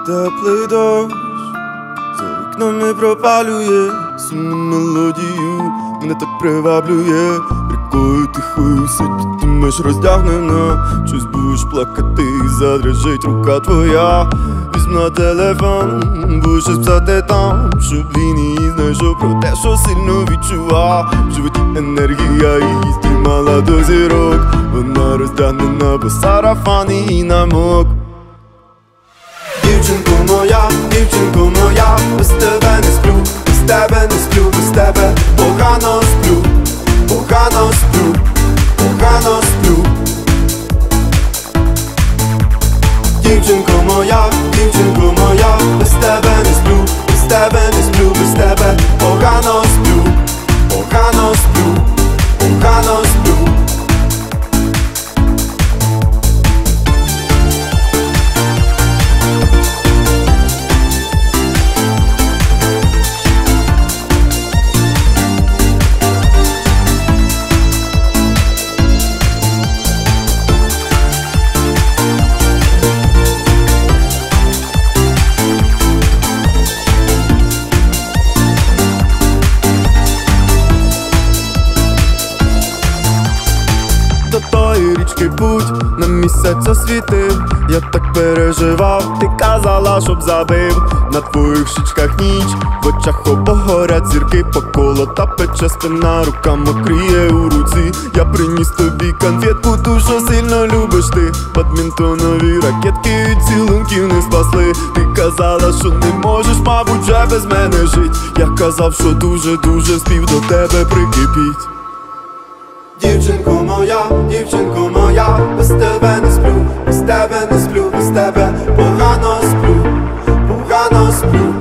Теплий дощ за вікнами пропалює сумну мелодію, мене так приваблює. Рікою тихою сидітимеш роздягнена, щось будеш плакати і задрижить рука твоя. Візьми телефон, будеш щось писати там, щоб він її знайшов про те, що сильно відчував. В животі енергія її стримала до зірок. Вона роздягнена, бо сарафан її намок. Дівчинко моя, без тебе не сплю, без тебе не сплю, без тебе погано сплю, погано сплю, погано сплю. Дівчинко моя, без тебе не сплю, без тебе не сплю, без тебе погано сплю, погано сплю, погано сплю. До тої річки путь на місяць освітив. Я так переживав, ти казала, щоб забив. На твоїх щічках ніч, в очах обгорять зірки. Поколота пече спина, рука мокріє у руці. Я приніс тобі конфетку, ту, що сильно любиш ти. Бадмінтонові ракетки від цілунків не спасли. Ти казала, що не можеш, мабуть, вже без мене жить. Я казав, що дуже спів до тебе прикипіть. Дівчинко моя, без тебе не сплю, без тебе не сплю, без тебе погано сплю, погано сплю.